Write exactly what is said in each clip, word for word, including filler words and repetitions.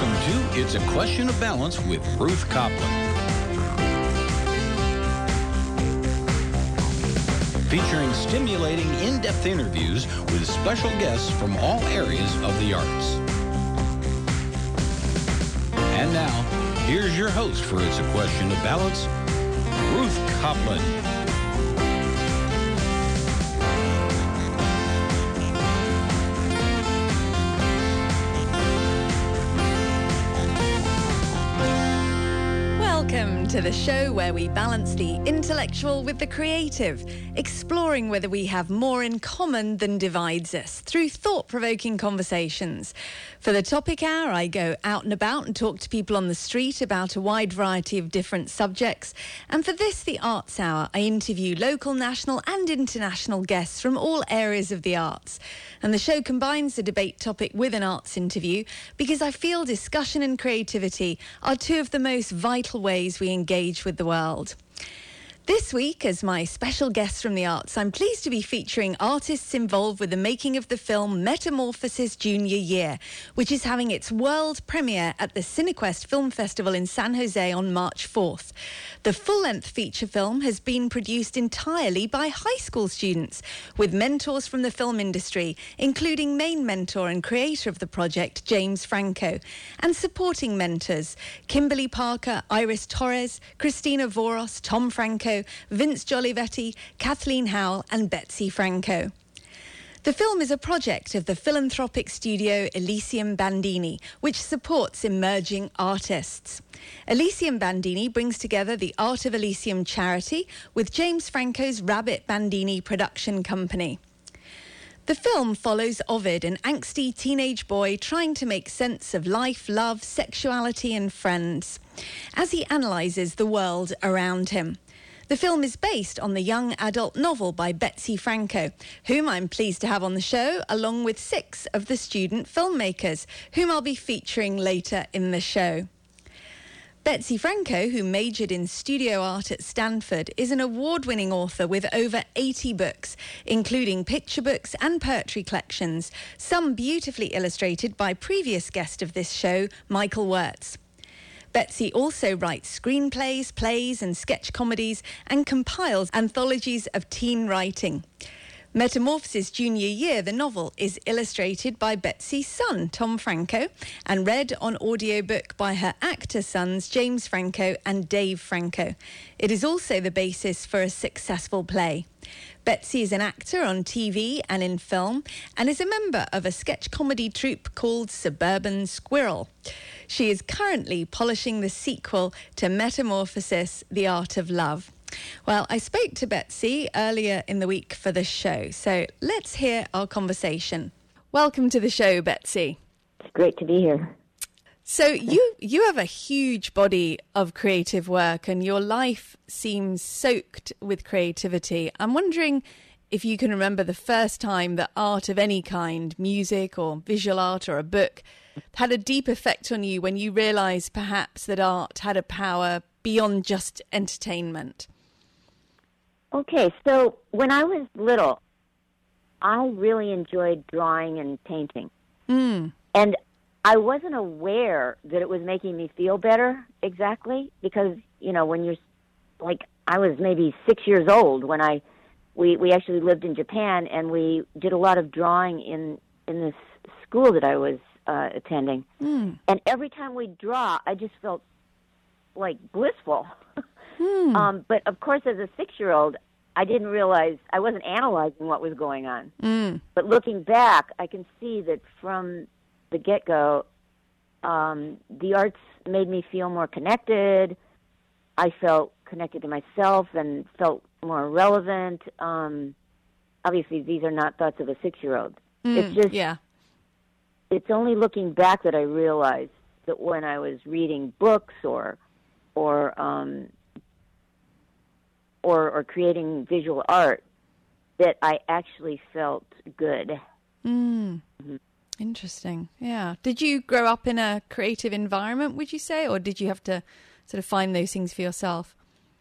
Welcome to It's a Question of Balance with Ruth Copland. Featuring stimulating, in-depth interviews with special guests from all areas of the arts. And now, here's your host for It's a Question of Balance, Ruth Copland. Welcome to the show where we balance the intellectual with the creative, exploring whether we have more in common than divides us through thought-provoking conversations. For the topic hour, I go out and about and talk to people on the street about a wide variety of different subjects. And for this, the Arts Hour, I interview local, national and international guests from all areas of the arts. And the show combines the debate topic with an arts interview because I feel discussion and creativity are two of the most vital ways we engage with the world. This week, as my special guest from the arts, I'm pleased to be featuring artists involved with the making of the film Metamorphosis Junior Year, which is having its world premiere at the Cinequest Film Festival in San Jose on March fourth. The full-length feature film has been produced entirely by high school students, with mentors from the film industry, including main mentor and creator of the project, James Franco, and supporting mentors, Kimberly Parker, Iris Torres, Christina Voros, Tom Franco, Vince Jolivetti, Kathleen Howell and Betsy Franco. The film is a project of the philanthropic studio Elysium Bandini, which supports emerging artists. Elysium Bandini brings together the Art of Elysium charity with James Franco's Rabbit Bandini production company. The film follows Ovid, an angsty teenage boy trying to make sense of life, love, sexuality and friends, as he analyses the world around him. The film is based on the young adult novel by Betsy Franco, whom I'm pleased to have on the show, along with six of the student filmmakers, whom I'll be featuring later in the show. Betsy Franco, who majored in studio art at Stanford, is an award-winning author with over eighty books, including picture books and poetry collections, some beautifully illustrated by previous guest of this show, Michael Wirtz. Betsy also writes screenplays, plays and sketch comedies and compiles anthologies of teen writing. Metamorphosis Junior Year, the novel, is illustrated by Betsy's son, Tom Franco, and read on audiobook by her actor sons, James Franco and Dave Franco. It is also the basis for a successful play. Betsy is an actor on T V and in film and is a member of a sketch comedy troupe called Suburban Squirrel. She is currently polishing the sequel to Metamorphosis, The Art of Love. Well, I spoke to Betsy earlier in the week for the show, so let's hear our conversation. Welcome to the show, Betsy. It's great to be here. So you you have a huge body of creative work and your life seems soaked with creativity. I'm wondering if you can remember the first time that art of any kind, music or visual art or a book, had a deep effect on you when you realised perhaps that art had a power beyond just entertainment. Okay, so when I was little, I really enjoyed drawing and painting. Mm. And I wasn't aware that it was making me feel better exactly because, you know, when you're like, I was maybe six years old when I, we, we actually lived in Japan and we did a lot of drawing in, in this school that I was uh, attending. Mm. And every time we'd draw, I just felt like blissful. Mm. um, but of course, as a six-year-old, I didn't realize, I wasn't analyzing what was going on. Mm. But looking back, I can see that from the get-go, um, the arts made me feel more connected. I felt connected to myself and felt more relevant. Um, obviously, these are not thoughts of a six-year-old. Mm. It's just, yeah. It's only looking back that I realized that when I was reading books or, or, um, or, or creating visual art, that I actually felt good. Mm. Mm-hmm. Interesting. Yeah. Did you grow up in a creative environment, would you say, or did you have to sort of find those things for yourself?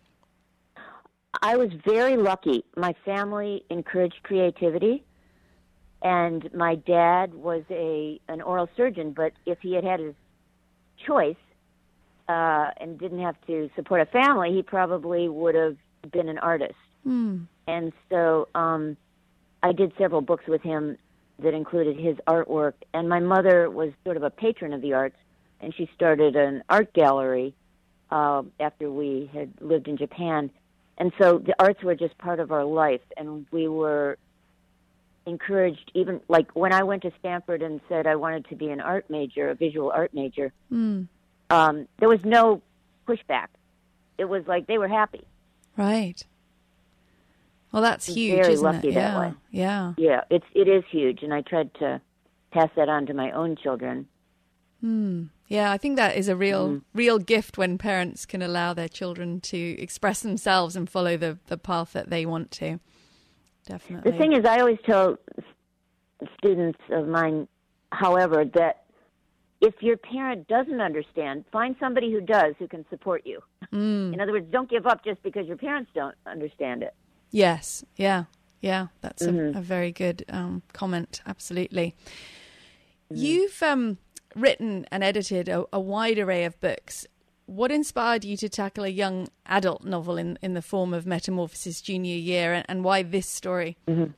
I was very lucky. My family encouraged creativity, and my dad was a an oral surgeon, but if he had had his choice uh, and didn't have to support a family, he probably would have been an artist. Mm. And so um, I did several books with him that included his artwork. And my mother was sort of a patron of the arts, and she started an art gallery uh, after we had lived in Japan. And so the arts were just part of our life, and we were encouraged, even like when I went to Stanford and said I wanted to be an art major, a visual art major, Mm. um, there was no pushback. It was like they were happy. Right. Well, that's huge, Very isn't lucky it? that Yeah. way. Yeah. Yeah, it's it is huge, and I tried to pass that on to my own children. Mm. Yeah, I think that is a real, Mm. real gift when parents can allow their children to express themselves and follow the, the path that they want to. Definitely. The thing is, I always tell students of mine, however, that if your parent doesn't understand, find somebody who does, who can support you. Mm. In other words, don't give up just because your parents don't understand it. Yes. Yeah. Yeah. That's Mhm. a, a very good um, comment. Absolutely. You've um, written and edited a, a wide array of books. What inspired you to tackle a young adult novel in, in the form of Metamorphosis Junior Year, and, and why this story? Mm-hmm.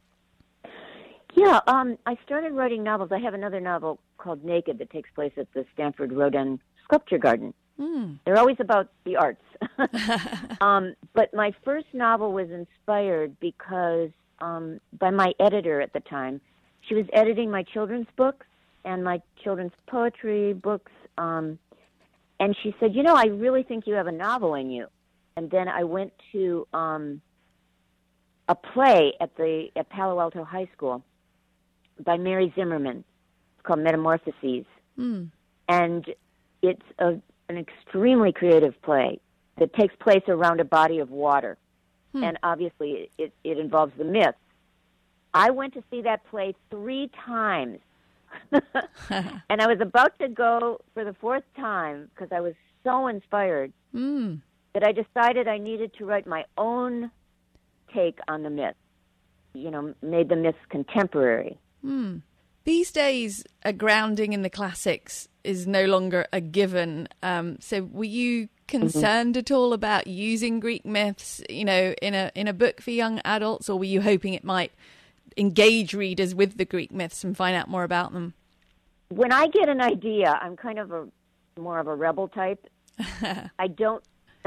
Yeah, um, I started writing novels. I have another novel called Naked that takes place at the Stanford Rodin Sculpture Garden. Mm. They're always about the arts. um, but my first novel was inspired because um, by my editor at the time. She was editing my children's books and my children's poetry books. Um, and she said, you know, I really think you have a novel in you. And then I went to um, a play at the at Palo Alto High School by Mary Zimmerman. It's called Metamorphoses. Mm. And it's a, an extremely creative play that takes place around a body of water. Hmm. And obviously it, it involves the myth. I went to see that play three times. And I was about to go for the fourth time because I was so inspired Mm. that I decided I needed to write my own take on the myth. You know, made the myths contemporary. Hmm. These days, a grounding in the classics is no longer a given. Um, so were you concerned mm-hmm. at all about using Greek myths, you know, in a in a book for young adults, or were you hoping it might engage readers with the Greek myths and find out more about them? When I get an idea, I'm kind of a more of a rebel type. I don't,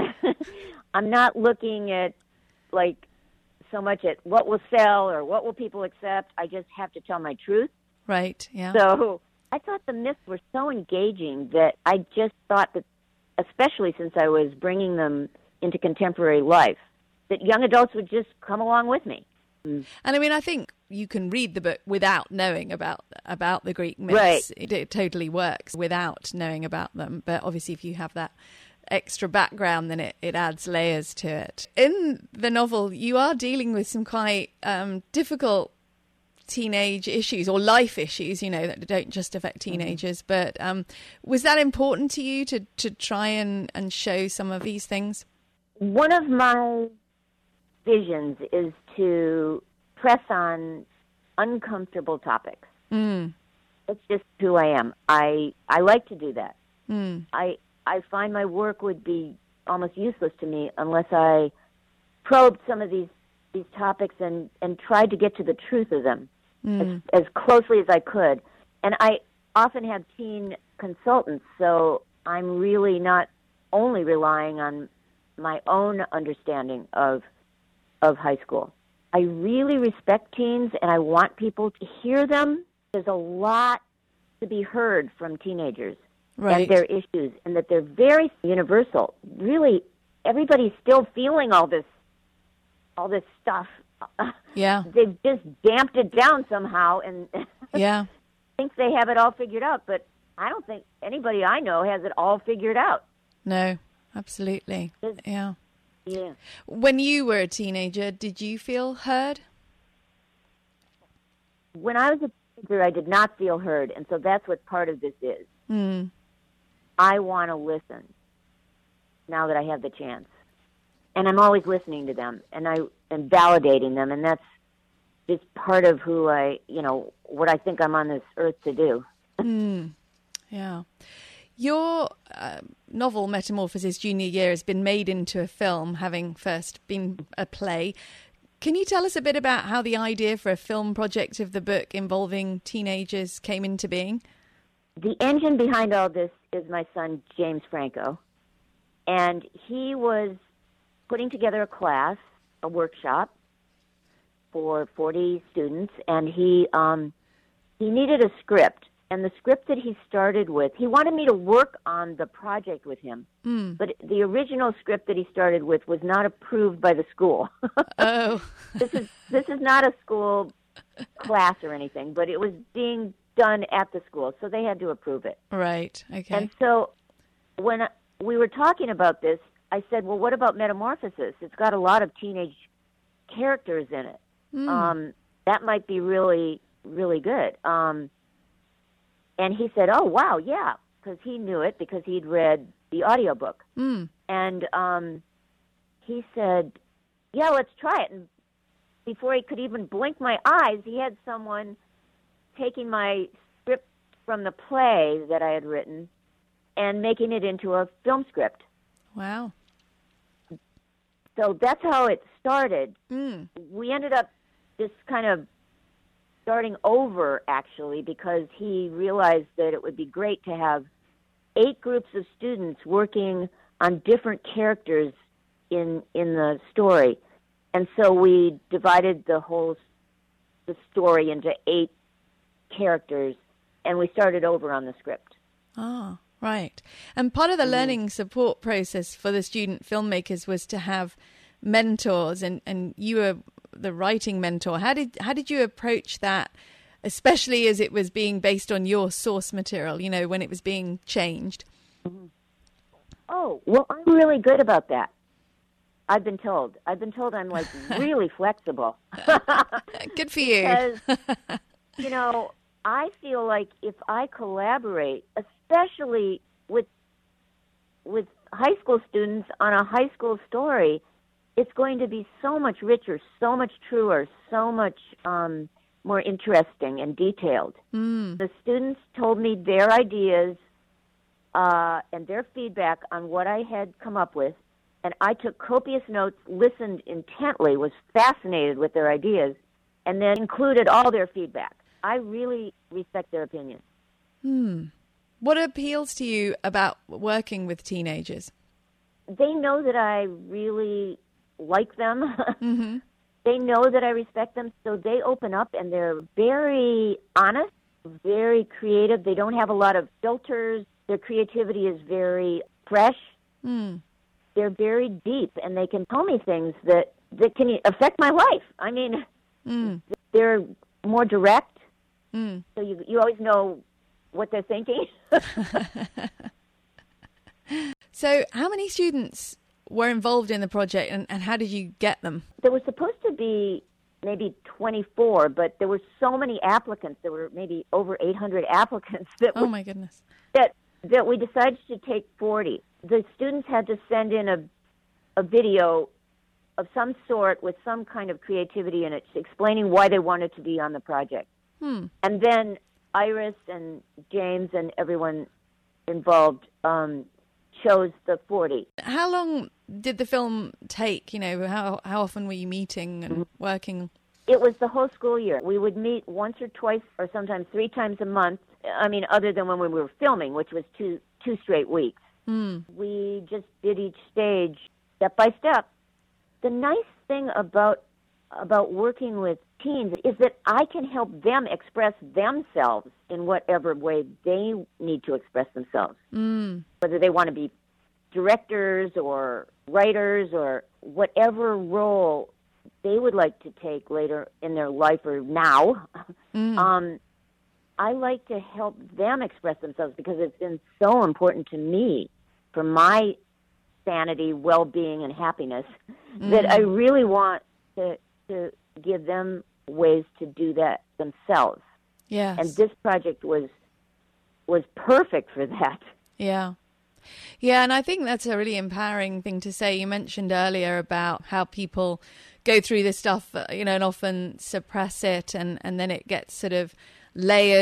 I'm not looking at like so much at what will sell or what will people accept. I just have to tell my truth. Right, yeah. So I thought the myths were so engaging that I just thought that, especially since I was bringing them into contemporary life, that young adults would just come along with me. And I mean, I think you can read the book without knowing about about the Greek myths. Right. It, it totally works without knowing about them. But obviously, if you have that extra background, then it, it adds layers to it. In the novel, you are dealing with some quite um, difficult teenage issues or life issues, you know, that don't just affect teenagers. Mm-hmm. But um, was that important to you to, to try and, and show some of these things? One of my visions is to press on uncomfortable topics. Mm. That's just who I am. I I like to do that. Mm. I I find my work would be almost useless to me unless I probed some of these these topics and, and tried to get to the truth of them mm. as, as closely as I could. And I often have teen consultants, so I'm really not only relying on my own understanding of of high school. I really respect teens, and I want people to hear them. There's a lot to be heard from teenagers right. and their issues, and that they're very universal. Really, everybody's still feeling all this, all this stuff. Yeah, They've just damped it down somehow, and yeah, think they have it all figured out. But I don't think anybody I know has it all figured out. No, absolutely. It's, yeah. Yeah. When you were a teenager, did you feel heard? When I was a teenager, I did not feel heard, and so that's what part of this is. Mm. I want to listen now that I have the chance. And I'm always listening to them, and I am validating them, and that's just part of who I, you know, what I think I'm on this earth to do. Mm. Yeah. Your uh, novel, Metamorphosis Junior Year, has been made into a film, having first been a play. Can you tell us a bit about how the idea for a film project of the book involving teenagers came into being? The engine behind all this is my son, James Franco. And he was putting together a class, a workshop for forty students, and he um, he needed a script. And the script that he started with, he wanted me to work on the project with him. Mm. But the original script that he started with was not approved by the school. Oh. This is this is not a school class or anything, but it was being done at the school, so they had to approve it. Right, okay. And so when we were talking about this, I said, well, what about Metamorphosis? It's got a lot of teenage characters in it. Mm. Um, that might be really, really good. Um, and he said, oh, wow, yeah, because he knew it because he'd read the audiobook. Mm. And um, he said, yeah, let's try it. And before he could even blink my eyes, he had someone taking my script from the play that I had written and making it into a film script. Wow. So that's how it started. Mm. We ended up just kind of starting over, actually, because he realized that it would be great to have eight groups of students working on different characters in in the story. And so we divided the whole the story into eight characters, and we started over on the script. Ah, right. And part of the mm-hmm. learning support process for the student filmmakers was to have mentors, and, and you were the writing mentor. How did how did you approach that, especially as it was being based on your source material, you know, when it was being changed? Mm-hmm. Oh, well, I'm really good about that. I've been told. I've been told I'm, like, really flexible. Good for you. Because, you know, I feel like if I collaborate, especially with with high school students on a high school story, it's going to be so much richer, so much truer, so much um, more interesting and detailed. Mm. The students told me their ideas uh, and their feedback on what I had come up with, and I took copious notes, listened intently, was fascinated with their ideas, and then included all their feedback. I really respect their opinions. Hmm. What appeals to you about working with teenagers? They know that I really like them. Mm-hmm. They know that I respect them, so they open up, and they're very honest, very creative. They don't have a lot of filters. Their creativity is very fresh. Mm. They're very deep, and they can tell me things that, that can affect my life. I mean, mm. they're more direct, mm. so you you always know what they're thinking. So how many students were involved in the project, and, and how did you get them? There was supposed to be maybe twenty-four, but there were so many applicants. There were maybe over eight hundred applicants. That oh, we, my goodness. That, that we decided to take forty. The students had to send in a a video of some sort with some kind of creativity in it, explaining why they wanted to be on the project. Hmm. And then Iris and James and everyone involved um, chose the forty. How long did the film take? You know, how how often were you meeting and mm-hmm. working? It was the whole school year. We would meet once or twice or sometimes three times a month. I mean, other than when we were filming, which was two two straight weeks. Mm. We just did each stage step by step. The nice thing about about working with teens is that I can help them express themselves in whatever way they need to express themselves. Mm. Whether they want to be directors or writers or whatever role they would like to take later in their life or now. Mm. Um, I like to help them express themselves because it's been so important to me for my sanity, well-being, and happiness mm. that I really want to to give them ways to do that themselves. Yes. And this project was was perfect for that. Yeah. Yeah, and I think that's a really empowering thing to say. You mentioned earlier about how people go through this stuff, you know, and often suppress it, and, and then it gets sort of layered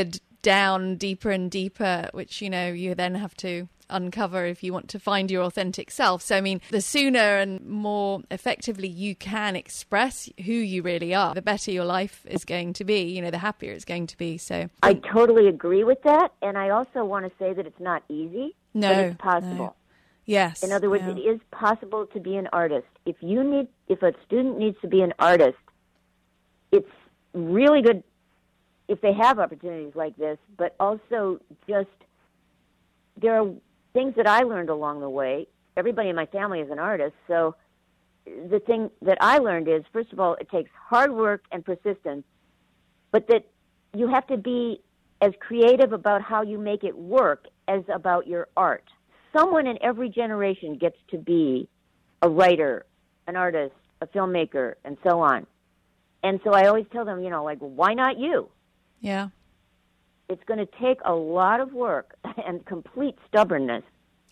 down deeper and deeper, which, you know, you then have to uncover if you want to find your authentic self. So, I mean, the sooner and more effectively you can express who you really are, the better your life is going to be, you know, the happier it's going to be. So I totally agree with that. And I also want to say that it's not easy, no, but it's possible. No. Yes. In other words, yeah. it is possible to be an artist. If you need, if a student needs to be an artist, it's really good if they have opportunities like this, but also just there are things that I learned along the way. Everybody in my family is an artist, so the thing that I learned is, first of all, it takes hard work and persistence, but that you have to be as creative about how you make it work as about your art. Someone in every generation gets to be a writer, an artist, a filmmaker, and so on. And so I always tell them, you know, like, why not you? Yeah. It's going to take a lot of work and complete stubbornness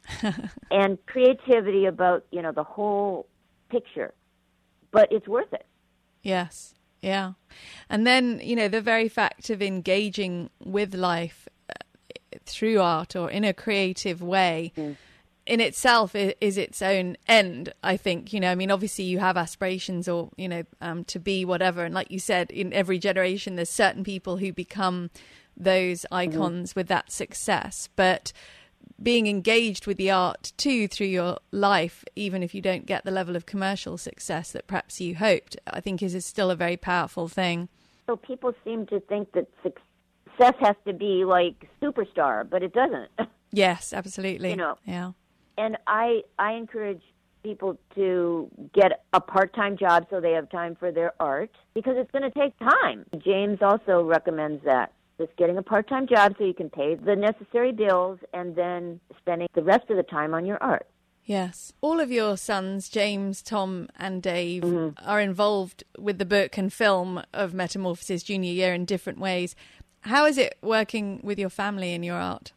and creativity about, you know, the whole picture. But it's worth it. Yes. Yeah. And then, you know, the very fact of engaging with life through art or in a creative way mm. in itself is, is its own end, I think. You know, I mean, obviously you have aspirations or, you know, um, to be whatever. And like you said, in every generation, there's certain people who become those icons mm-hmm. with that success. But being engaged with the art too through your life, even if you don't get the level of commercial success that perhaps you hoped, I think is, is still a very powerful thing. So people seem to think that success has to be like superstar, but it doesn't. Yes, absolutely. You know, yeah. And I I encourage people to get a part-time job so they have time for their art, because it's going to take time. James also recommends that. Just getting a part-time job so you can pay the necessary bills and then spending the rest of the time on your art. Yes. All of your sons, James, Tom and Dave, mm-hmm. are involved with the book and film of Metamorphosis Junior Year in different ways. How is it working with your family in your art?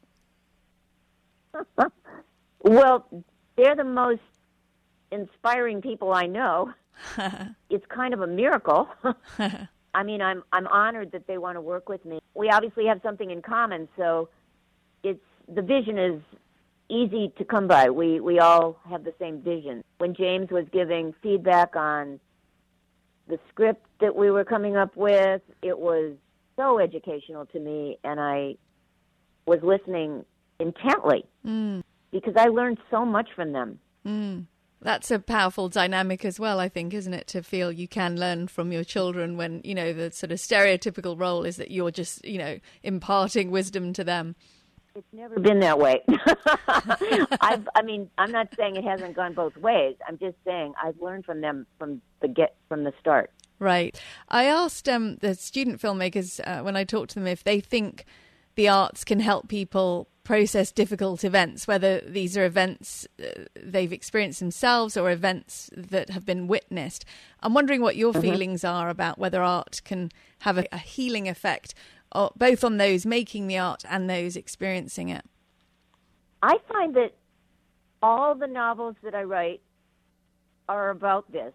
Well, they're the most inspiring people I know. It's kind of a miracle. I mean, I'm I'm honored that they want to work with me. We obviously have something in common, so it's the vision is easy to come by. We we all have the same vision. When James was giving feedback on the script that we were coming up with, it was so educational to me, and I was listening intently mm. because I learned so much from them. Mm. That's a powerful dynamic as well, I think, isn't it? To feel you can learn from your children when, you know, the sort of stereotypical role is that you're just, you know, imparting wisdom to them. It's never been that way. I've, I mean, I'm not saying it hasn't gone both ways. I'm just saying I've learned from them from the get from the start. Right. I asked um, the student filmmakers uh, when I talked to them if they think the arts can help people process difficult events, whether these are events uh, they've experienced themselves or events that have been witnessed. I'm wondering what your mm-hmm. feelings are about whether art can have a, a healing effect, or both on those making the art and those experiencing it. I find that all the novels that I write are about this.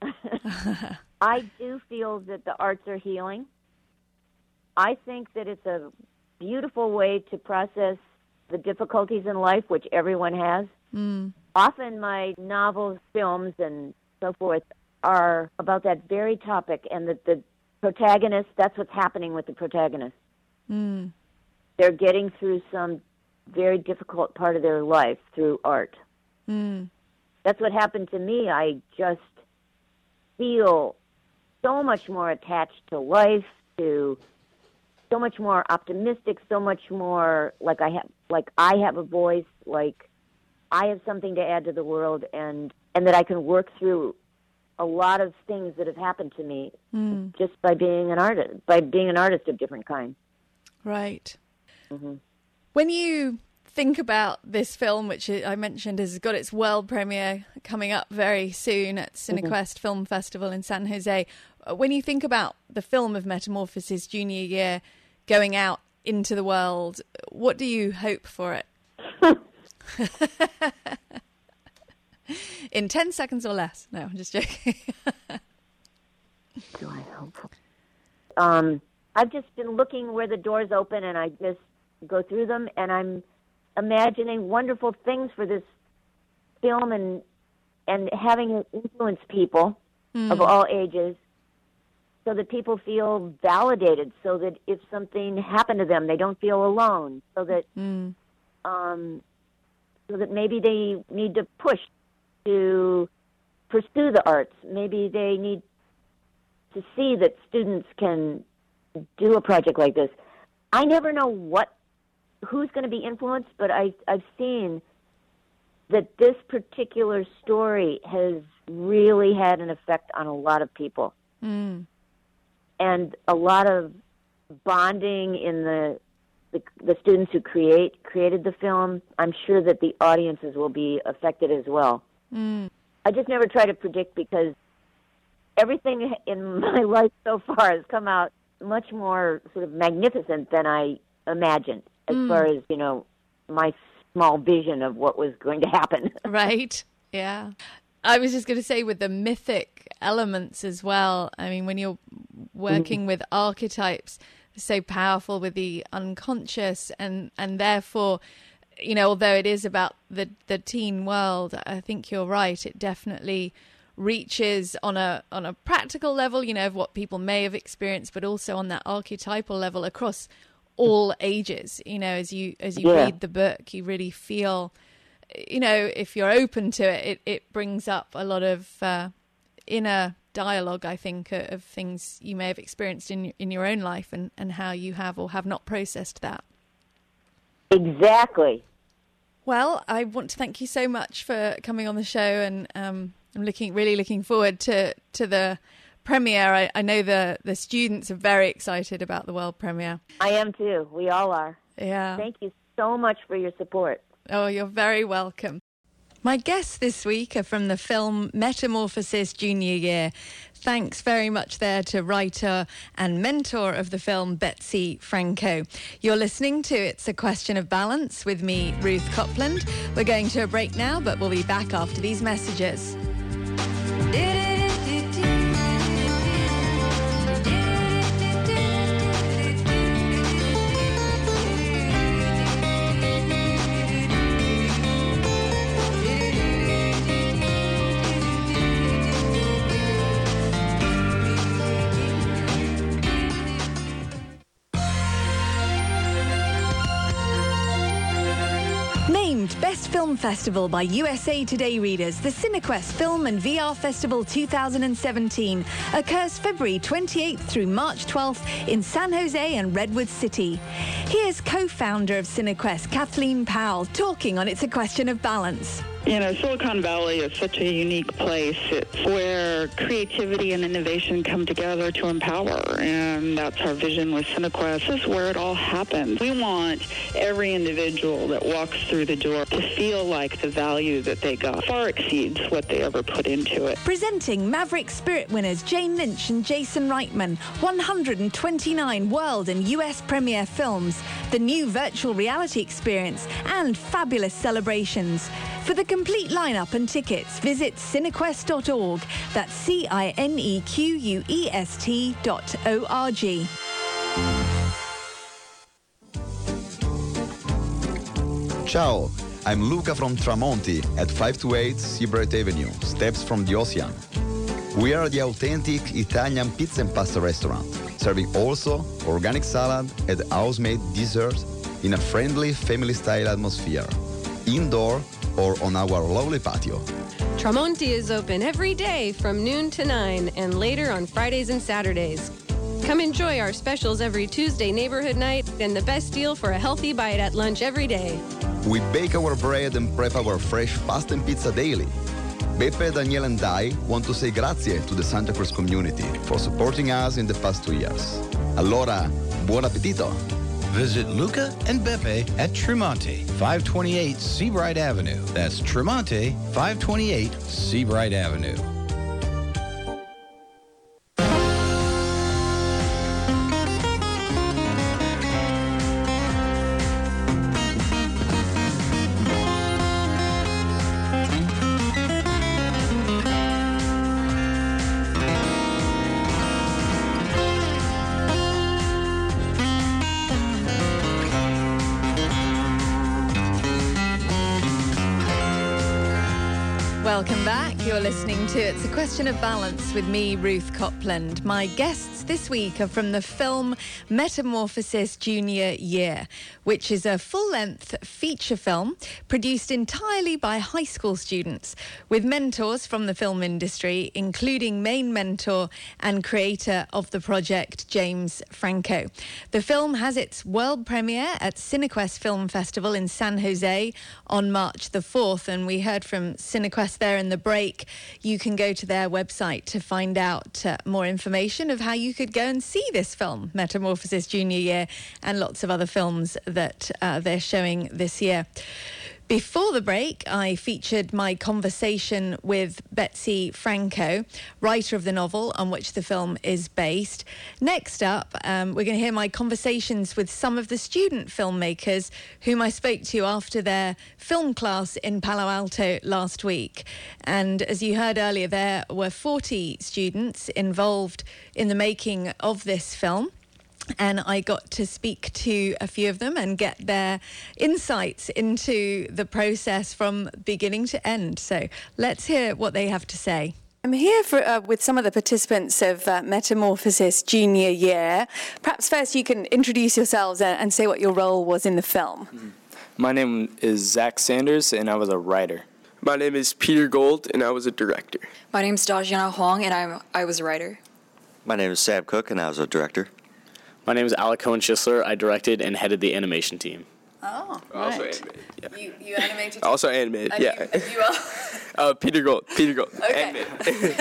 I do feel that the arts are healing. I think that it's a beautiful way to process the difficulties in life, which everyone has. Mm. Often my novels, films, and so forth are about that very topic, and that the protagonist, that's what's happening with the protagonist. Mm. They're getting through some very difficult part of their life through art. Mm. That's what happened to me. I just feel so much more attached to life, to so much more optimistic, so much more like I have, like I have a voice, like I have something to add to the world, and, and that I can work through a lot of things that have happened to me mm. just by being an artist, by being an artist of different kinds. Right. Mm-hmm. When you think about this film, which I mentioned has got its world premiere coming up very soon at CineQuest mm-hmm. Film Festival in San Jose, when you think about the film of Metamorphosis Junior Year going out into the world, what do you hope for it? In ten seconds or less. No, I'm just joking. Do I hope for? Um, I've just been looking where the doors open, and I just go through them, and I'm imagining wonderful things for this film, and and having it influence people mm. of all ages, so that people feel validated, so that if something happened to them, they don't feel alone, so that mm. um, so that maybe they need to push to pursue the arts. Maybe they need to see that students can do a project like this. I never know what who's going to be influenced, but I, I've seen that this particular story has really had an effect on a lot of people. Mm. And a lot of bonding in the, the the students who create created the film. I'm sure that the audiences will be affected as well. Mm. I just never try to predict, because everything in my life so far has come out much more sort of magnificent than I imagined, as mm. far as, you know, my small vision of what was going to happen. Right. Yeah. I was just going to say, with the mythic elements as well, I mean, when you're working mm. with archetypes, so powerful with the unconscious, and, and therefore, you know, although it is about the, the teen world, I think you're right. It definitely reaches on a on a practical level, you know, of what people may have experienced, but also on that archetypal level across all ages. You know, as you as you yeah. read the book, you really feel, you know, if you're open to it, it, it brings up a lot of uh, inner dialogue, I think, of, of things you may have experienced in in your own life, and, and how you have or have not processed that. Exactly. Well, I want to thank you so much for coming on the show, and um, I'm looking really looking forward to, to the premiere. I, I know the, the students are very excited about the world premiere. I am too. We all are. Yeah. Thank you so much for your support. Oh, you're very welcome. My guests this week are from the film Metamorphosis Junior Year. Thanks very much there to writer and mentor of the film, Betsy Franco. You're listening to It's a Question of Balance with me, Ruth Copland. We're going to a break now, but we'll be back after these messages. Best Film Festival by U S A Today readers, the Cinequest Film and V R Festival two thousand seventeen occurs February twenty-eighth through March twelfth in San Jose and Redwood City. Here's co-founder of Cinequest, Kathleen Powell, talking on It's a Question of Balance. You know, Silicon Valley is such a unique place. It's where creativity and innovation come together to empower, and that's our vision with Cinequest. This is where it all happens. We want every individual that walks through the door to feel like the value that they got far exceeds what they ever put into it. Presenting Maverick Spirit winners Jane Lynch and Jason Reitman, one hundred twenty-nine world and U S premiere films, the new virtual reality experience, and fabulous celebrations. For the complete lineup and tickets, visit cinequest dot org. That's C I N E Q U E S T dot O R G. Ciao, I'm Luca from Tramonti at five twenty-eight Seabright Avenue, steps from the ocean. We are the authentic Italian pizza and pasta restaurant, serving also organic salad and house-made desserts in a friendly family-style atmosphere, indoor or on our lovely patio. Tramonti is open every day from noon to nine and later on Fridays and Saturdays. Come enjoy our specials every Tuesday neighborhood night and the best deal for a healthy bite at lunch every day. We bake our bread and prep our fresh pasta and pizza daily. Beppe, Daniele and I want to say grazie to the Santa Cruz community for supporting us in the past two years. Allora, buon appetito! Visit Luca and Beppe at Tremonti, five twenty-eight Seabright Avenue. That's Tremonti, five twenty-eight Seabright Avenue. Welcome back. You're listening to It's a Question of Balance with me, Ruth Copland. My guests this week are from the film Metamorphosis Junior Year, which is a full-length feature film produced entirely by high school students with mentors from the film industry, including main mentor and creator of the project, James Franco. The film has its world premiere at Cinequest Film Festival in San Jose on March the fourth, and we heard from Cinequest there in the break. You can go to their website to find out uh, more information of how you could go and see this film, Metamorphosis Junior Year, and lots of other films that uh, they're showing this year. Before the break, I featured my conversation with Betsy Franco, writer of the novel on which the film is based. Next up, um, we're going to hear my conversations with some of the student filmmakers whom I spoke to after their film class in Palo Alto last week. And as you heard earlier, there were forty students involved in the making of this film. And I got to speak to a few of them and get their insights into the process from beginning to end. So let's hear what they have to say. I'm here for, uh, with some of the participants of uh, Metamorphosis Junior Year. Perhaps first you can introduce yourselves and, and say what your role was in the film. Mm-hmm. My name is Zach Sanders, and I was a writer. My name is Peter Gold, and I was a director. My name is Dajana Huang, and I'm, I was a writer. My name is Sam Cook, and I was a director. My name is Alec Cohen-Schisler. I directed and headed the animation team. Oh, right. Also animated, yeah. You, you animated? Also animated, and yeah. You, you are? uh, Peter Gold, Peter Gold, okay. animated.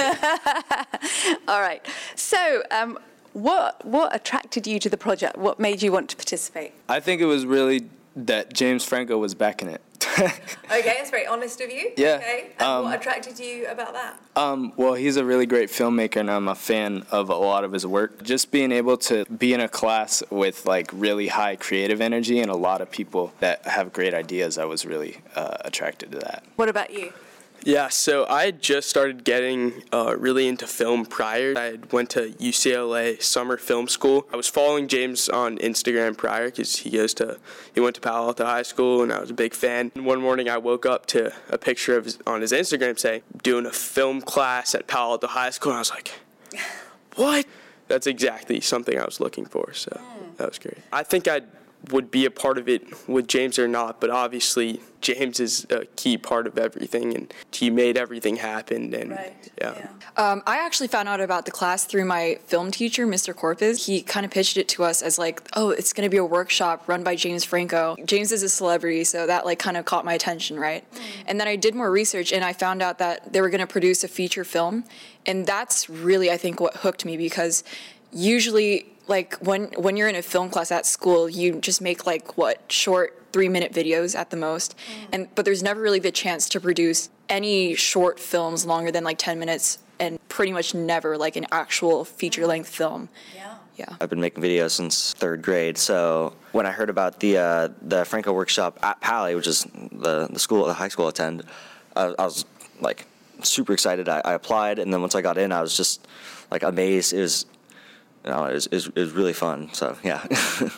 All right. So, um, what what attracted you to the project? What made you want to participate? I think it was really that James Franco was backing it. Okay, that's very honest of you. Yeah. Okay. And um, what attracted you about that? Um, well, he's a really great filmmaker, and I'm a fan of a lot of his work. Just being able to be in a class with like really high creative energy and a lot of people that have great ideas, I was really uh, attracted to that. What about you? Yeah, so I had just started getting uh, really into film prior. I went to U C L A summer film school. I was following James on Instagram prior because he goes to he went to Palo Alto High School, and I was a big fan. And one morning I woke up to a picture of his, on his Instagram saying doing a film class at Palo Alto High School, and I was like, what? That's exactly something I was looking for. So mm. that was great. I think I would be a part of it with James or not, but obviously James is a key part of everything, and he made everything happen. And right. yeah. yeah. Um, I actually found out about the class through my film teacher, Mister Corpus. He kind of pitched it to us as like, oh, it's going to be a workshop run by James Franco. James is a celebrity, so that like kind of caught my attention, right? Mm. And then I did more research, and I found out that they were going to produce a feature film, and that's really, I think, what hooked me, because usually, like when when you're in a film class at school, you just make like what short three minute videos at the most, mm. and but there's never really the chance to produce any short films longer than like ten minutes, and pretty much never like an actual feature length film. Yeah. Yeah. I've been making videos since third grade, so when I heard about the uh, the Franco workshop at Pali, which is the the school, the high school I attend, I, I was like super excited. I, I applied, and then once I got in, I was just like amazed. It was. You know, it was, it, was, it was really fun, so yeah.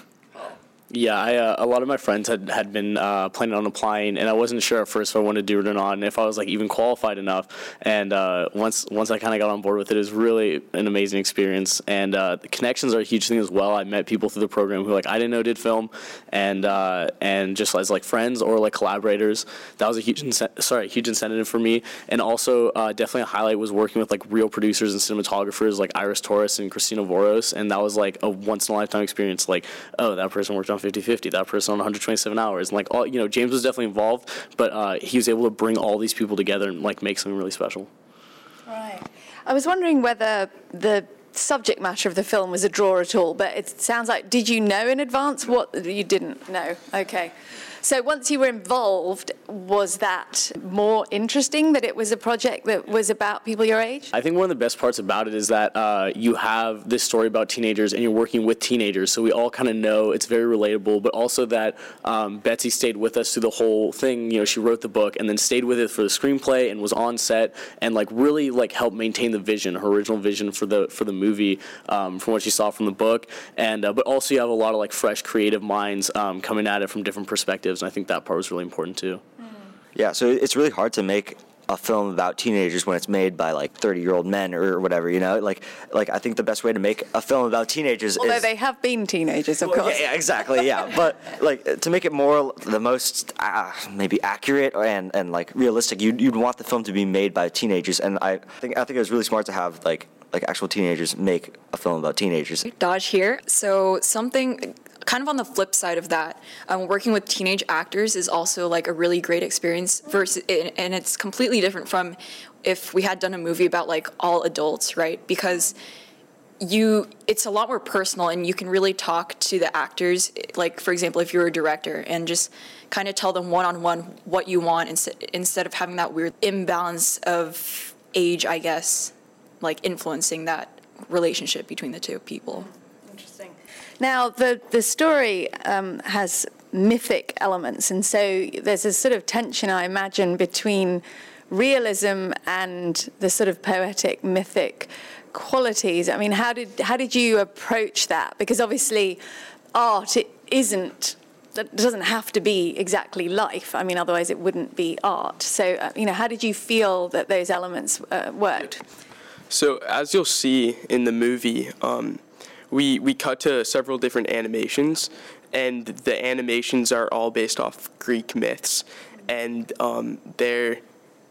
Yeah, I, uh, a lot of my friends had, had been uh, planning on applying, and I wasn't sure at first if I wanted to do it or not, and if I was like even qualified enough. And uh, once once I kind of got on board with it, it was really an amazing experience. And uh, the connections are a huge thing as well. I met people through the program who like I didn't know did film, and uh, and just as like friends or like collaborators, that was a huge ince- sorry huge incentive for me. And also uh, definitely a highlight was working with like real producers and cinematographers like Iris Torres and Christina Voros, and that was like a once in a lifetime experience. Like, oh, that person worked on fifty fifty, that person on one hundred twenty-seven hours, and like all, you know, James was definitely involved, but uh, he was able to bring all these people together and like make something really special. Right. I was wondering whether the subject matter of the film was a draw at all, but it sounds like, did you know in advance what you didn't know? Okay. So once you were involved, was that more interesting that it was a project that was about people your age? I think one of the best parts about it is that uh, you have this story about teenagers and you're working with teenagers, so we all kind of know it's very relatable, but also that um, Betsy stayed with us through the whole thing. You know, she wrote the book and then stayed with it for the screenplay and was on set and like really like helped maintain the vision, her original vision for the for the movie, um, from what she saw from the book. And uh, but also you have a lot of like fresh creative minds um, coming at it from different perspectives. And I think that part was really important too. Yeah, so it's really hard to make a film about teenagers when it's made by like thirty-year-old men or whatever, you know? Like, like I think the best way to make a film about teenagers Although is... they have been teenagers, of well, course. Yeah, yeah, exactly, yeah. But like to make it more the most uh, maybe accurate and, and like realistic, you'd, you'd want the film to be made by teenagers. And I think I think it was really smart to have like like actual teenagers make a film about teenagers. Dodge here. So something kind of on the flip side of that, um, working with teenage actors is also like a really great experience versus, and it's completely different from if we had done a movie about like all adults, right? Because you, it's a lot more personal and you can really talk to the actors, like for example, if you're a director, and just kind of tell them one-on-one what you want instead, instead of having that weird imbalance of age, I guess, like influencing that relationship between the two people. Interesting. Now, the, the story um, has mythic elements, and so there's a sort of tension, I imagine, between realism and the sort of poetic, mythic qualities. I mean, how did how did you approach that? Because obviously, art it isn't. It doesn't have to be exactly life. I mean, otherwise it wouldn't be art. So, uh, you know, how did you feel that those elements uh, worked? So as you'll see in the movie, um, we we cut to several different animations, and the animations are all based off Greek myths, and um, they're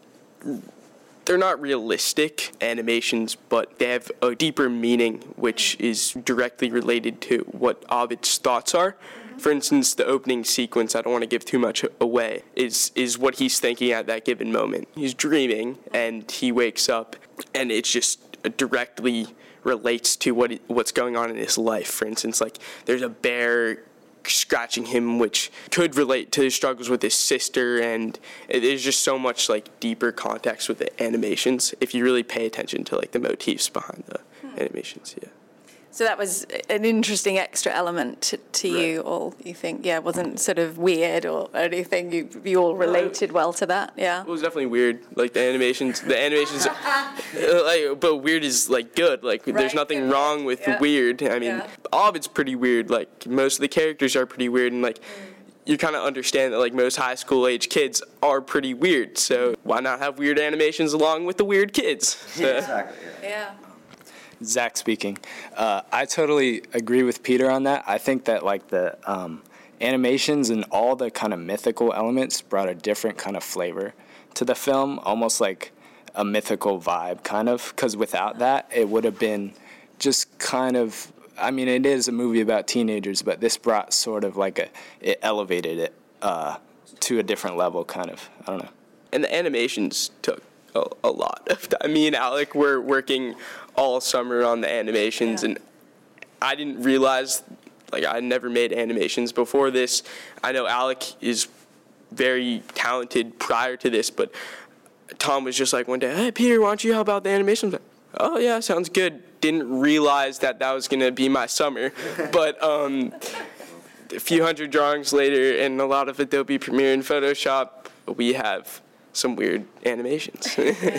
they're not realistic animations, but they have a deeper meaning, which is directly related to what Ovid's thoughts are. For instance, the opening sequence, I don't want to give too much away, is is what he's thinking at that given moment. He's dreaming, and he wakes up, and it just directly relates to what what's going on in his life. For instance, like there's a bear scratching him, which could relate to his struggles with his sister, and there's just so much like deeper context with the animations if you really pay attention to like the motifs behind the hmm. animations. Yeah. So that was an interesting extra element to, to right. you all, you think? Yeah, wasn't sort of weird or anything? You you all related well to that, yeah? It was definitely weird. Like, the animations, the animations, like, but weird is, like, good. Like, right. there's nothing yeah. wrong with yeah. weird. I mean, yeah. all of it's pretty weird. Like, most of the characters are pretty weird, and, like, mm. you kind of understand that, like, most high school-age kids are pretty weird. So why not have weird animations along with the weird kids? So. Yeah, exactly. Yeah. yeah. Zach speaking. Uh, I totally agree with Peter on that. I think that like the um, animations and all the kind of mythical elements brought a different kind of flavor to the film, almost like a mythical vibe kind of, because without that, it would have been just kind of, I mean, it is a movie about teenagers, but this brought sort of like a, it elevated it uh, to a different level kind of, I don't know. And the animations took a, a lot of time. Me and Alec were working all summer on the animations, yeah. and I didn't realize, like, I never made animations before this. I know Alec is very talented prior to this, but Tom was just like one day, hey, Peter, why don't you help out the animations? Like, oh, yeah, sounds good. Didn't realize that that was going to be my summer, but um, a few hundred drawings later and a lot of Adobe Premiere and Photoshop, we have some weird animations.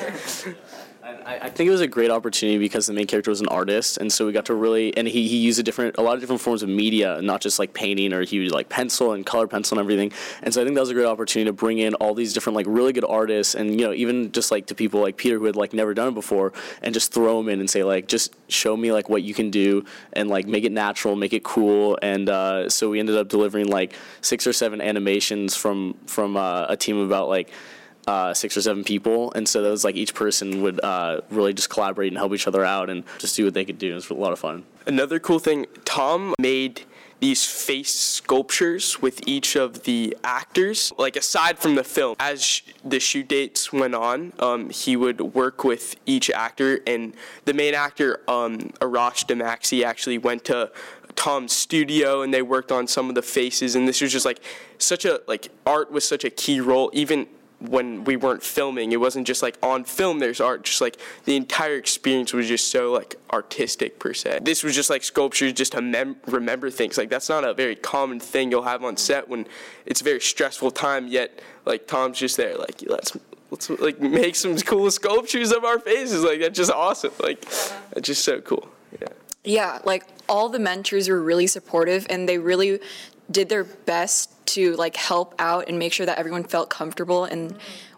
I, I think it was a great opportunity because the main character was an artist, and so we got to really, and he, he used a different, a lot of different forms of media, not just like painting, or he used like pencil and color pencil and everything. And so I think that was a great opportunity to bring in all these different like really good artists, and you know, even just like to people like Peter who had like never done it before, and just throw them in and say like, just show me like what you can do, and like make it natural, make it cool. And uh, so we ended up delivering like six or seven animations from from uh, a team of about like Uh, six or seven people, and so that was like each person would uh, really just collaborate and help each other out and just do what they could do. It was a lot of fun. Another cool thing, Tom made these face sculptures with each of the actors, like aside from the film. As sh- the shoot dates went on, um, he would work with each actor, and the main actor, um, Arash Damaxi, actually went to Tom's studio and they worked on some of the faces, and this was just like such a, like art was such a key role, even when we weren't filming. It wasn't just like on film there's art, just like the entire experience was just so like artistic per se. This was just like sculptures just to mem- remember things. Like that's not a very common thing you'll have on set when it's a very stressful time, yet like Tom's just there like let's let's like make some cool sculptures of our faces. Like that's just awesome. Like that's just so cool. Yeah. Yeah, like all the mentors were really supportive, and they really did their best to like help out and make sure that everyone felt comfortable. And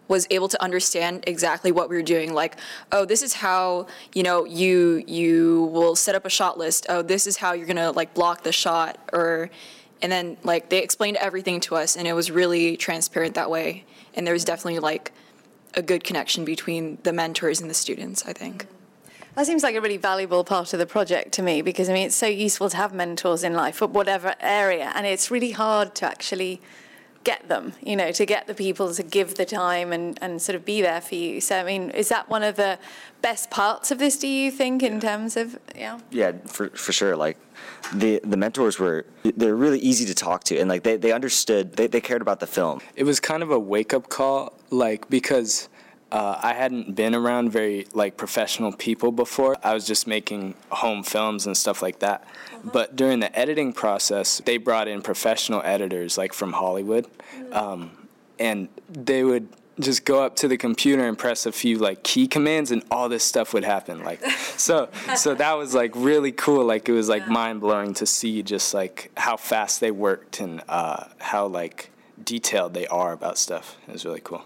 was able to understand exactly what we were doing. Like, oh, this is how, you know, you you will set up a shot list. Oh, this is how you're going to, like, block the shot. Or, and then, like, they explained everything to us, and it was really transparent that way. And there was definitely, like, a good connection between the mentors and the students, I think. That seems like a really valuable part of the project to me, because, I mean, it's so useful to have mentors in life, at whatever area, and it's really hard to actually get them, you know, to get the people to give the time and, and sort of be there for you. So, I mean, is that one of the best parts of this, do you think, in terms of, yeah? Yeah, for for sure. Like, the the mentors were, they're really easy to talk to, and, like, they, they understood, they, they cared about the film. It was kind of a wake-up call, like, because uh, I hadn't been around very, like, professional people before. I was just making home films and stuff like that. But during the editing process, they brought in professional editors, like from Hollywood, um, and they would just go up to the computer and press a few like key commands, and all this stuff would happen. Like, so, so that was like really cool. Like, it was like mind blowing to see just like how fast they worked and uh, how like detailed they are about stuff. It was really cool.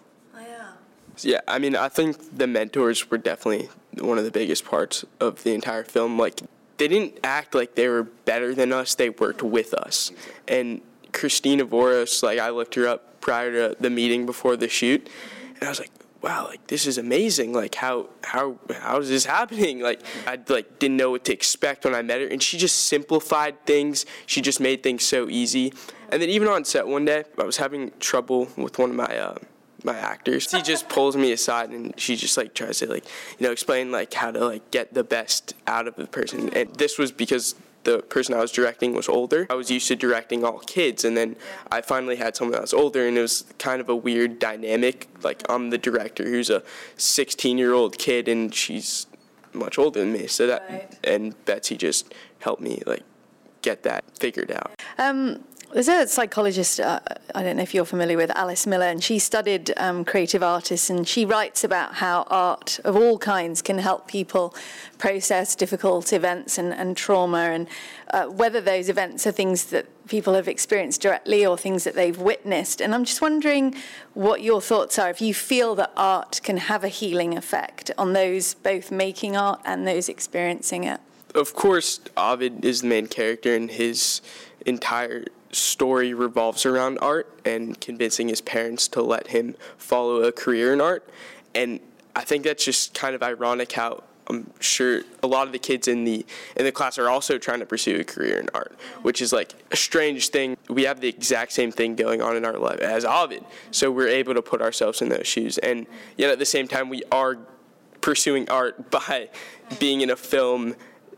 Yeah, I mean, I think the mentors were definitely one of the biggest parts of the entire film. Like, they didn't act like they were better than us. They worked with us. And Christina Voros, like, I looked her up prior to the meeting before the shoot, and I was like, wow, like, this is amazing. Like, how how how is this happening? Like, I like didn't know what to expect when I met her, and she just simplified things. She just made things so easy. And then even on set one day, I was having trouble with one of my uh, my actors. She just pulls me aside, and she just like tries to like, you know, explain like how to like get the best out of the person. And this was because the person I was directing was older. I was used to directing all kids, and then I finally had someone that was older, and it was kind of a weird dynamic. Like, I'm the director who's a sixteen-year-old kid, and she's much older than me. So that, right. And Betsy just helped me like get that figured out. Um, There's a psychologist, uh, I don't know if you're familiar with, Alice Miller, and she studied um, creative artists, and she writes about how art of all kinds can help people process difficult events and, and trauma, and uh, whether those events are things that people have experienced directly or things that they've witnessed. And I'm just wondering what your thoughts are, if you feel that art can have a healing effect on those both making art and those experiencing it. Of course, Ovid is the main character, and his entire story revolves around art and convincing his parents to let him follow a career in art. And I think that's just kind of ironic how I'm sure a lot of the kids in the in the class are also trying to pursue a career in art, which is like a strange thing. We have the exact same thing going on in our life as Ovid, so we're able to put ourselves in those shoes. And yet at the same time, we are pursuing art by being in a film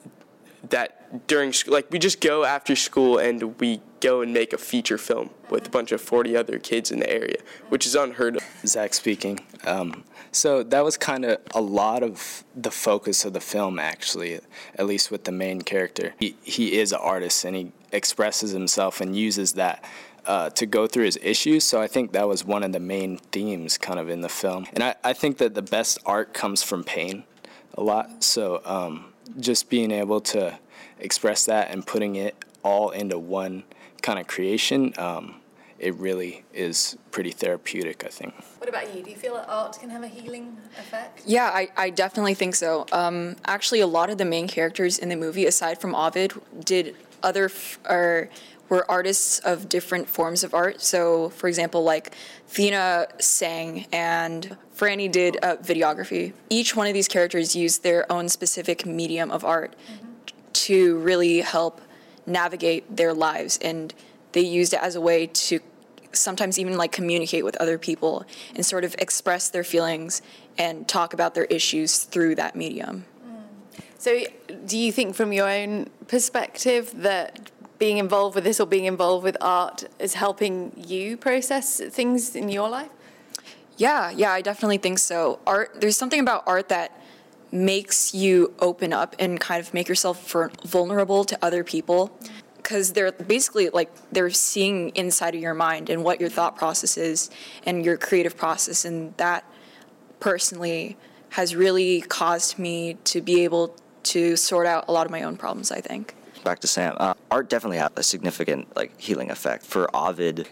that during, like, we just go after school and we go and make a feature film with a bunch of forty other kids in the area, which is unheard of. Zach speaking. Um, so that was kind of a lot of the focus of the film, actually, at least with the main character. He, he is an artist, and he expresses himself and uses that uh, to go through his issues. So I think that was one of the main themes kind of in the film. And I, I think that the best art comes from pain a lot. So um, just being able to express that and putting it all into one kind of creation, um, it really is pretty therapeutic, I think. What about you? Do you feel that art can have a healing effect? Yeah, I, I definitely think so. Um, actually, a lot of the main characters in the movie, aside from Ovid, did other f- or were artists of different forms of art. So, for example, like Thena sang and Franny did uh, videography. Each one of these characters used their own specific medium of art mm-hmm. to really help navigate their lives, and they used it as a way to sometimes even like communicate with other people and sort of express their feelings and talk about their issues through that medium. Mm. So do you think from your own perspective that being involved with this or being involved with art is helping you process things in your life? Yeah, yeah, I definitely think so. Art, there's something about art that makes you open up and kind of make yourself vulnerable to other people, because they're basically like they're seeing inside of your mind and what your thought process is and your creative process, and that personally has really caused me to be able to sort out a lot of my own problems, I think. Back to Sam. Uh, art definitely had a significant like healing effect. For Ovid,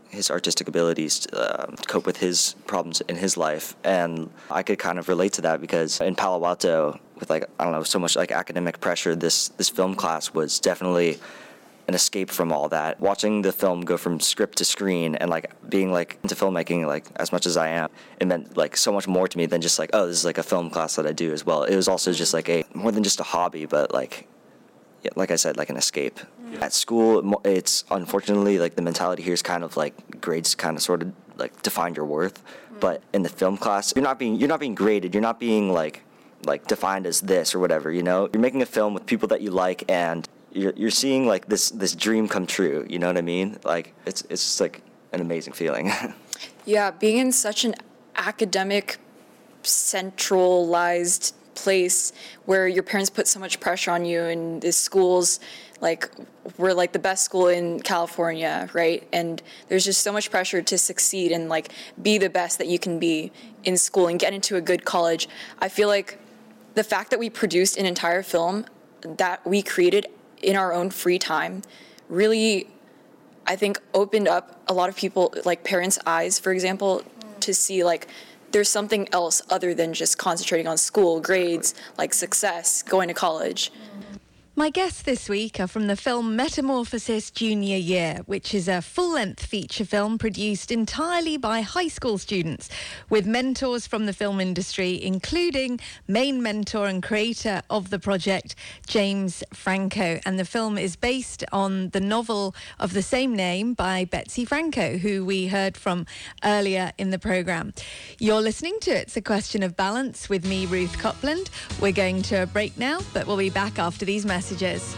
his artistic abilities to uh, cope with his problems in his life. And I could kind of relate to that because in Palo Alto, with like, I don't know, so much like academic pressure, this, this film class was definitely an escape from all that. Watching the film go from script to screen and like being like into filmmaking like as much as I am, it meant like so much more to me than just like, oh, this is like a film class that I do as well. It was also just like a, more than just a hobby, but like, yeah, like I said, like an escape. Yeah. At school, it's unfortunately like the mentality here is kind of like grades kind of sort of like define your worth. Mm. But in the film class, you're not being you're not being graded. You're not being like like defined as this or whatever. You know, you're making a film with people that you like, and you're you're seeing like this this dream come true. You know what I mean? Like it's it's just like an amazing feeling. Yeah, being in such an academic centralized place where your parents put so much pressure on you, and the schools like we're like the best school in California, right? And there's just so much pressure to succeed and like be the best that you can be in school and get into a good college. I feel like the fact that we produced an entire film that we created in our own free time really, I think, opened up a lot of people, like parents' eyes, for example, to see like there's something else other than just concentrating on school, grades, like success, going to college. My guests this week are from the film Metamorphosis Junior Year, which is a full-length feature film produced entirely by high school students with mentors from the film industry, including main mentor and creator of the project, James Franco. And the film is based on the novel of the same name by Betsy Franco, who we heard from earlier in the programme. You're listening to It's a Question of Balance with me, Ruth Copland. We're going to a break now, but we'll be back after these messages. Messages.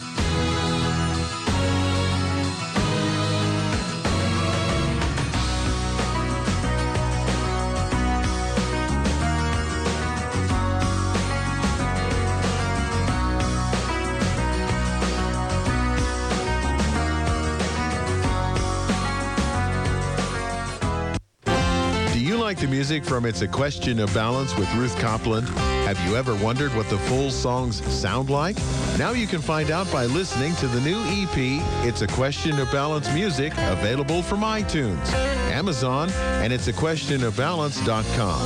Like the music from It's a Question of Balance with Ruth Copland? Have you ever wondered what the full songs sound like? Now you can find out by listening to the new E P, It's a Question of Balance Music, available from iTunes, Amazon, and it's a question of balance dot com.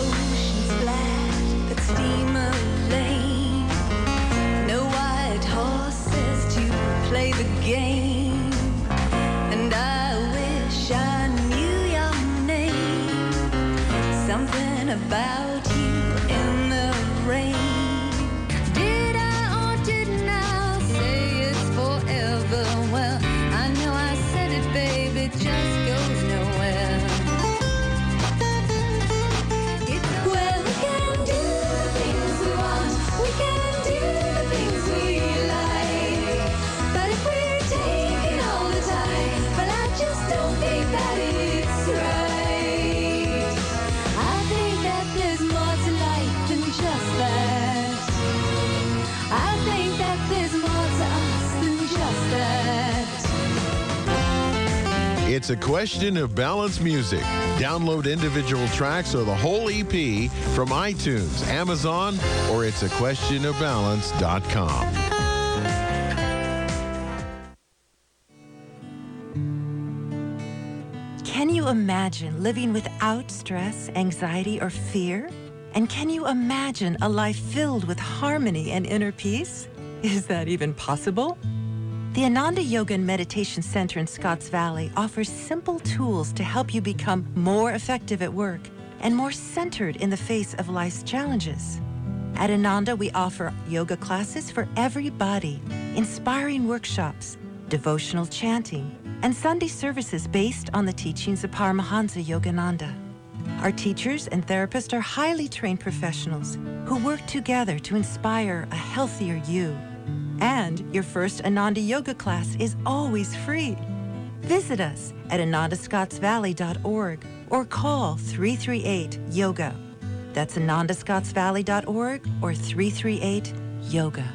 No white horses to play the game, and I wish I knew your name. Something about you in the rain. Did I or didn't I say it's forever? Well, I know I said it, babe, it just goes nowhere. It's well, we can do the things we want, we can do the things we like, but if we're taking all the time, but I just don't think that it's right. It's a Question of Balance Music. Download individual tracks or the whole E P from iTunes, Amazon, or it's a question of balance dot com. Can you imagine living without stress, anxiety, or fear? And can you imagine a life filled with harmony and inner peace? Is that even possible? The Ananda Yoga and Meditation Center in Scotts Valley offers simple tools to help you become more effective at work and more centered in the face of life's challenges. At Ananda, we offer yoga classes for everybody, inspiring workshops, devotional chanting, and Sunday services based on the teachings of Paramahansa Yogananda. Our teachers and therapists are highly trained professionals who work together to inspire a healthier you. And your first Ananda Yoga class is always free. Visit us at ananda scotts valley dot org or call three three eight yoga. That's ananda scotts valley dot org or three three eight yoga.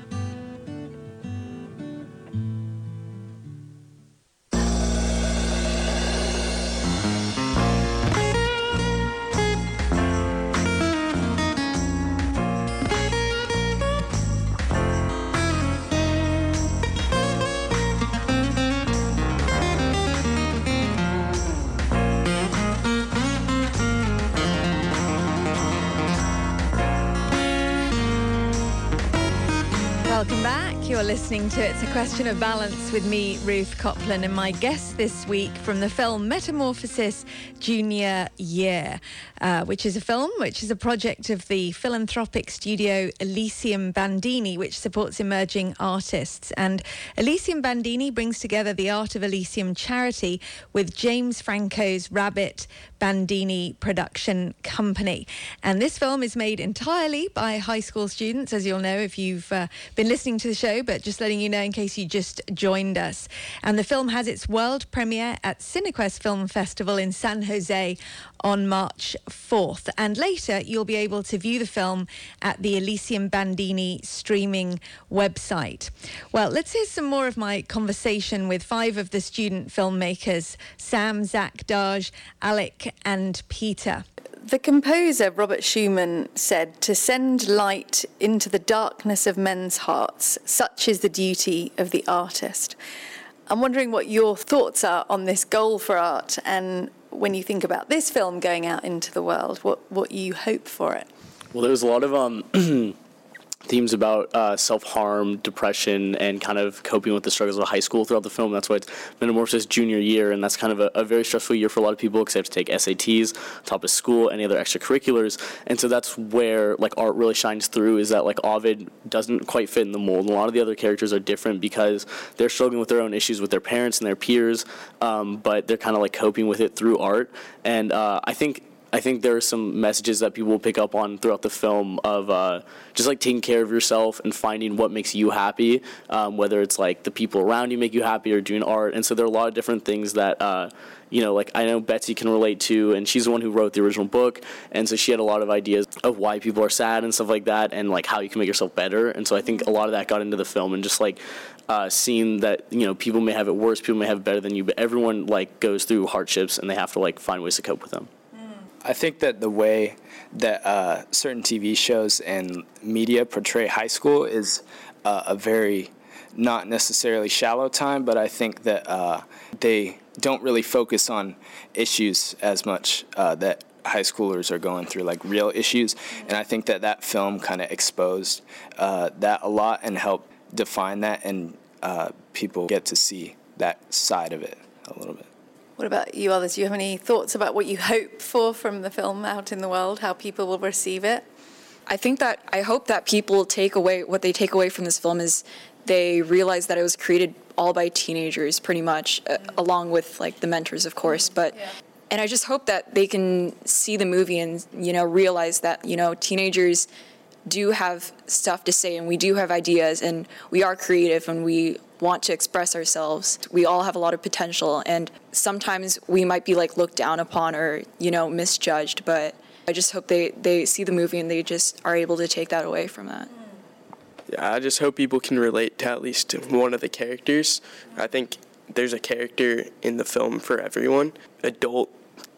You're listening to It's a Question of Balance with me, Ruth Copland, and my guest this week from the film Metamorphosis Junior Year, uh, which is a film which is a project of the philanthropic studio Elysium Bandini, which supports emerging artists. And Elysium Bandini brings together the Art of Elysium charity with James Franco's Rabbit Bandini Production Company. And this film is made entirely by high school students, as you'll know if you've uh, been listening to the show, but just letting you know in case you just joined us. And the film has its world premiere at Cinequest Film Festival in San Jose on March fourth. And later you'll be able to view the film at the Elysium Bandini streaming website. Well, let's hear some more of my conversation with five of the student filmmakers, Sam, Zach, Daj, Alec and Peter. The composer, Robert Schumann, said, "To send light into the darkness of men's hearts, such is the duty of the artist." I'm wondering what your thoughts are on this goal for art, and when you think about this film going out into the world, what, what you hope for it. Well, there's a lot of um, themes about uh, self-harm, depression, and kind of coping with the struggles of high school throughout the film. That's why it's Metamorphosis Junior Year, and that's kind of a, a very stressful year for a lot of people because they have to take S A Ts, top of school, any other extracurriculars. And so that's where like art really shines through, is that like Ovid doesn't quite fit in the mold. And a lot of the other characters are different because they're struggling with their own issues with their parents and their peers, um, but they're kind of like coping with it through art. And uh, I think I think there are some messages that people will pick up on throughout the film of uh, just like taking care of yourself and finding what makes you happy, um, whether it's like the people around you make you happy or doing art. And so there are a lot of different things that, uh, you know, like I know Betsy can relate to, and she's the one who wrote the original book. And so she had a lot of ideas of why people are sad and stuff like that, and like how you can make yourself better. And so I think a lot of that got into the film, and just like uh, seeing that, you know, people may have it worse, people may have it better than you, but everyone like goes through hardships and they have to like find ways to cope with them. I think that the way that uh, certain T V shows and media portray high school is uh, a very not necessarily shallow time, but I think that uh, they don't really focus on issues as much uh, that high schoolers are going through, like real issues. And I think that that film kind of exposed uh, that a lot and helped define that, and uh, people get to see that side of it a little bit. What about you others? Do you have any thoughts about what you hope for from the film out in the world, how people will receive it? I think that, I hope that people take away, what they take away from this film is they realize that it was created all by teenagers, pretty much, uh, along with, like, the mentors, of course. But, yeah. And I just hope that they can see the movie and, you know, realize that, you know, teenagers do have stuff to say, and we do have ideas, and we are creative, and we want to express ourselves. We all have a lot of potential, and sometimes we might be like looked down upon or, you know, misjudged, but I just hope they, they see the movie and they just are able to take that away from that. Yeah, I just hope people can relate to at least one of the characters. I think there's a character in the film for everyone. Adults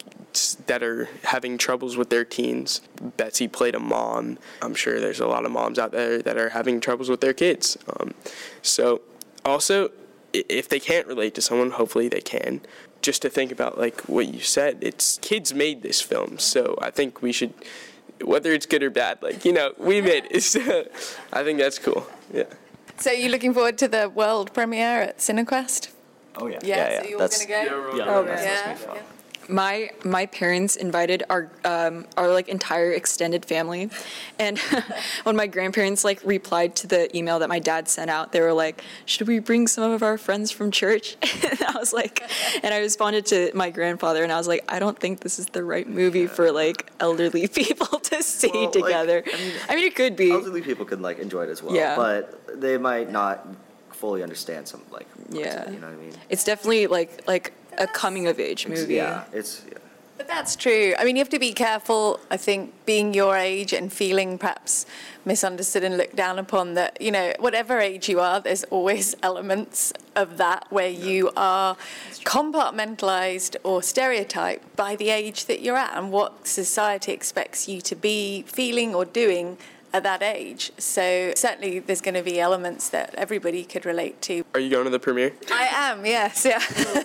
that are having troubles with their teens. Betsy played a mom. I'm sure there's a lot of moms out there that are having troubles with their kids. Um, so also, if they can't relate to someone, hopefully they can. Just to think about, like what you said, it's kids made this film, so I think we should, whether it's good or bad, like, you know, we made it. So I think that's cool. Yeah. So you're looking forward to the world premiere at Cinequest? Oh yeah. Yeah. yeah, yeah. So you're That's, gonna go? Yeah. Oh, that's yeah. gonna be fun. yeah. My my parents invited our um, our like entire extended family, and when my grandparents like replied to the email that my dad sent out, they were like, "Should we bring some of our friends from church?" And I was like, and I responded to my grandfather, and I was like, "I don't think this is the right movie for like elderly people to see well, together." Like, I, mean, I mean, it could be. Elderly people could like enjoy it as well, Yeah. but they might not fully understand some like. Yeah. You know what I mean? It's definitely like like a coming of age movie. Yeah, it's. Yeah. But that's true. I mean, you have to be careful, I think, being your age and feeling perhaps misunderstood and looked down upon, that, you know, whatever age you are, there's always elements of that where you are compartmentalized or stereotyped by the age that you're at and what society expects you to be feeling or doing at that age. So certainly there's going to be elements that everybody could relate to. Are you going to the premiere? I am, yes, yeah.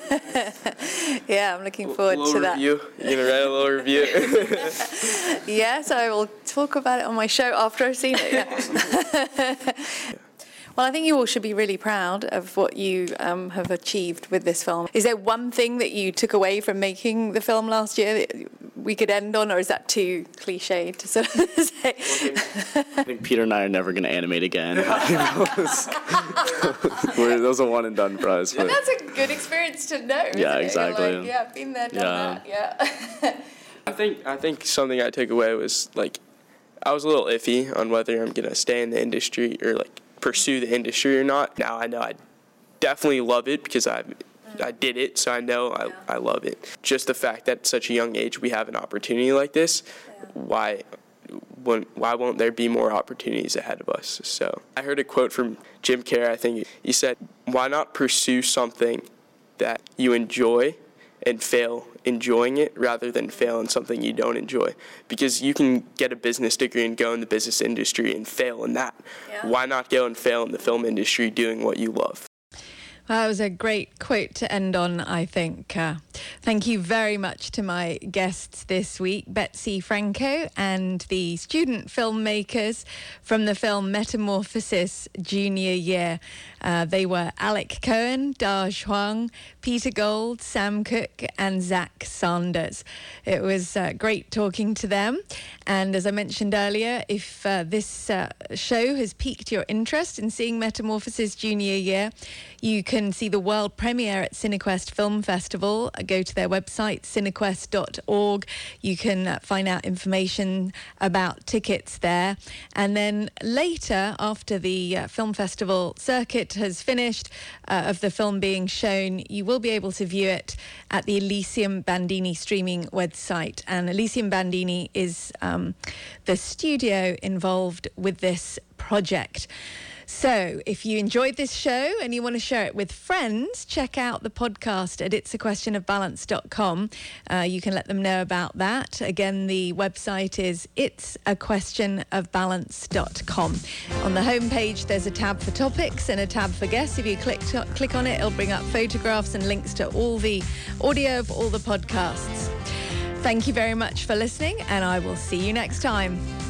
Yeah, I'm looking forward little to that. Review. You're going to write a little review? Yes, I will talk about it on my show after I've seen it, yeah. Well, I think you all should be really proud of what you um, have achieved with this film. Is there one thing that you took away from making the film last year that we could end on, or is that too cliche to sort of say? I think Peter and I are never going to animate again. those, we're, those are one and done for us. But that's a good experience to know. Yeah, isn't exactly. It? Like, yeah, been there, done Yeah. that. Yeah. I think I think something I took away was like I was a little iffy on whether I'm gonna stay in the industry or like pursue the industry or not. Now I know I definitely love it because I I did it, so I know I, I love it. Just the fact that at such a young age we have an opportunity like this, why when, why won't there be more opportunities ahead of us? So I heard a quote from Jim Carrey. I think he said, "Why not pursue something that you enjoy and fail enjoying it rather than fail in something you don't enjoy? Because you can get a business degree and go in the business industry and fail in that. Yeah. Why not go and fail in the film industry doing what you love?" Well, that was a great quote to end on, I think. Uh, thank you very much to my guests this week, Betsy Franco and the student filmmakers from the film Metamorphosis Junior Year. Uh, they were Alec Cohen, Daj Huang, Peter Gold, Sam Cook and Zach Sanders. It was uh, great talking to them. And as I mentioned earlier, if uh, this uh, show has piqued your interest in seeing Metamorphosis Junior Year, you can see the world premiere at Cinequest Film Festival. Go to their website, cinequest dot org. You can uh, find out information about tickets there. And then later, after the uh, film festival circuit has finished uh, of the film being shown, you will be able to view it at the Elysium Bandini streaming website. And Elysium Bandini is um, the studio involved with this project. So if you enjoyed this show and you want to share it with friends, check out the podcast at its a question of balance dot com. Uh, you can let them know about that. Again, the website is its a question of balance dot com. On the homepage, there's a tab for topics and a tab for guests. If you click, to, click on it, it'll bring up photographs and links to all the audio of all the podcasts. Thank you very much for listening, and I will see you next time.